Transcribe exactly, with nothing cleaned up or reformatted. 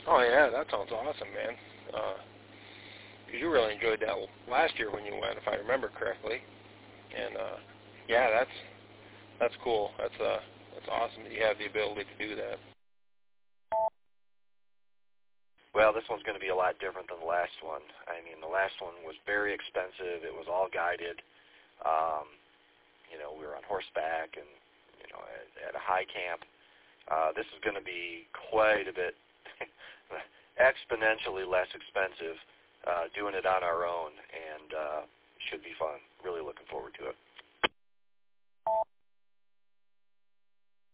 Oh yeah, that sounds awesome, man. Uh, 'cause you really enjoyed that last year when you went, if I remember correctly. And uh, yeah, that's that's cool. That's uh, that's awesome that you have the ability to do that. Well, this one's going to be a lot different than the last one. I mean, the last one was very expensive. It was all guided. Um, you know, we were on horseback and, you know, at, at a high camp. Uh, this is going to be quite a bit exponentially less expensive uh, doing it on our own, and uh, should be fun. Really looking forward to it.